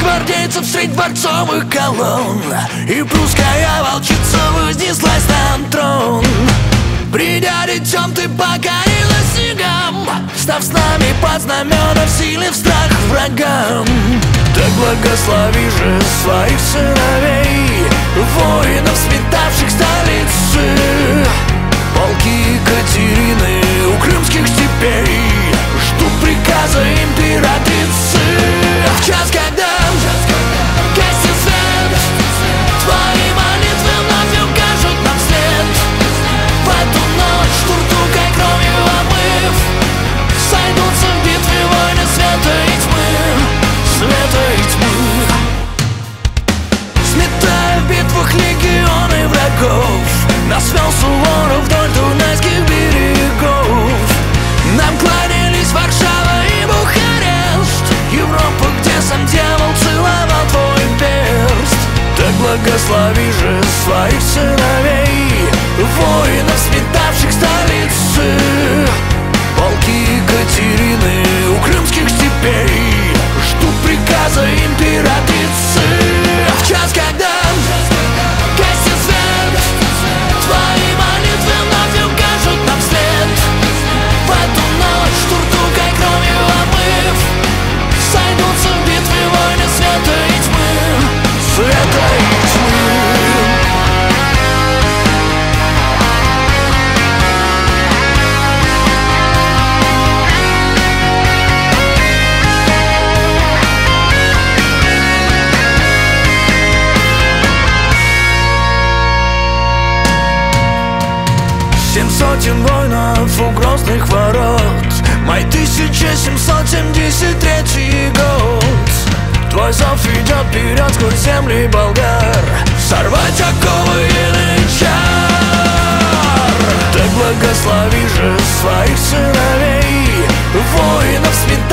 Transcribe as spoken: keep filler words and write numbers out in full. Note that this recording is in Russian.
гвардейцев средь дворцовых колонн, и прусская волчица вознеслась на трон. Придя детем, ты покорила снегам, став с нами под знамена, в силе в страх врагам. Так благослови же своих сыновей, воинов, сметавших столицы, полки Екатерины у крымских степей ждут приказа императрицы. В час, когда гаснет свет, твои молитвы вновь укажут нам след. В эту ночь туртукой кровью омыв, сойдутся в битве войны света и тьмы, света и тьмы. Сметая в битвах легионы врагов, нас вел Суворов вдоль дунайских берегов. Нам кланялись Варшава и Бухарест, Европа, где сам дьявол целовал твой перст. Так благослови же своих сыновей, воинов, сметавших столицы, полки Екатерины у крымских степей ждут приказа императрицы. В час, когда гаснет свет, твои молитвы вновь укажут нам след. В эту ночь туртукой кровью омыв, сойдутся в битве войны света и тьмы, света и тьмы. Семь сотен воинов у грозных ворот, май тысяча семьсот семьдесят третий год. Твой зов идет вперед сквозь земли болгар, сорвать оковы янычар. Так благослови же своих сыновей, воинов, сметавших